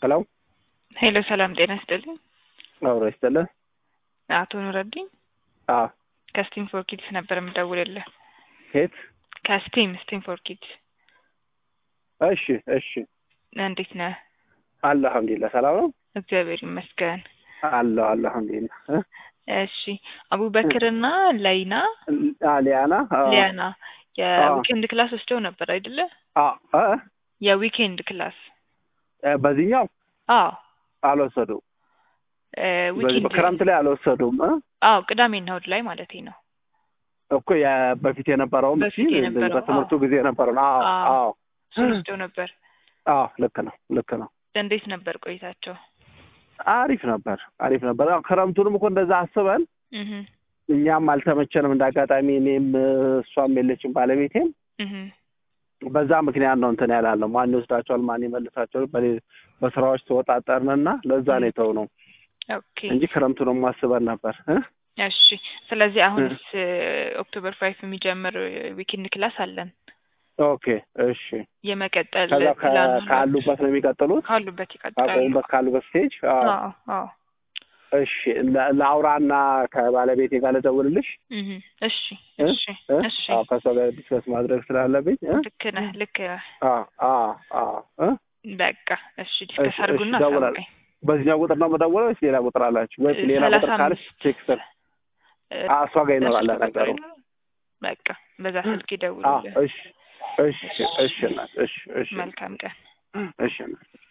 ሄሎ ሄሎ ሰላም ጤና ይስጥልኝ። አውሮ ይስጥልኝ። አቶ ኑረዲን ከስቲም ፎር ኪድስ ነበር የምደውልልህ። ከየት? ከስቲም ፎር ኪድስ። እሺ እንዴት ነህ? አልሐምዱሊላህ ሰላም ነው። እግዚአብሔር ይመስገን። አልሐምዱሊላህ። እሺ አቡበክርና ሊያና የዊኬንድ ክላስ ወስደው ነበር አይደለ? የዊኬንድ ክላስ በዚህኛው አልወሰዱም። ዊኬንድ ክረምት ላይ አልወሰዱም። ቅዳሜና እሑድ ላይ ማለት ነው እኮ በፊት የነበረው በትምህርቱ ጊዜ የነበረው ወስደው ነበር። ልክ ነው። እንዴት ነበር ቆይታቸው? አሪፍ ነበር። ክረምቱንም እኮ እንደዛ አስበን እኛም አልተመቸንም። እንዳጋጣሚ እኔም እሷም የለችም ባለቤቴም በዛ ምክንያት ነው እንትን ያላለው። ማን ይወስዳቸዋል ማን ይመልሳቸዋል በስራዎች ተወጣጣርንና ለዛ ነው የተውነው እንጂ ክረምቱንም አስበን ነበር። እሺ ስለዚህ አሁንስ ኦክቶበር 5 የሚጀምር ዊኬንድ ክላስ አለን። ኦኬ እሺ የመቀጠል ካሉበት ነው የሚቀጥሉት? ካሉበት ስቴጅ እሺ ላውራና ከባለቤቴ ጋር ልደውልልሽ። እሺ ከሷ ጋር ዲስከስ ማድረግ ስላለብኝ። ልክ ነህ። በቃ እሺ ዲስከስ አድርጉና አሳውቀኝ። በዚህኛው ቁጥር ነው የምደውለው ወይስ ሌላ ቁጥር አላችሁ? ወይስ ሌላ ቁጥር ካለሽ ቴክስት እሷ ጋር ይኖራል ነገሩ። በቃ በዛ ስልክ ይደውሉልኝ። እሺ መልካም ቀን። እሺ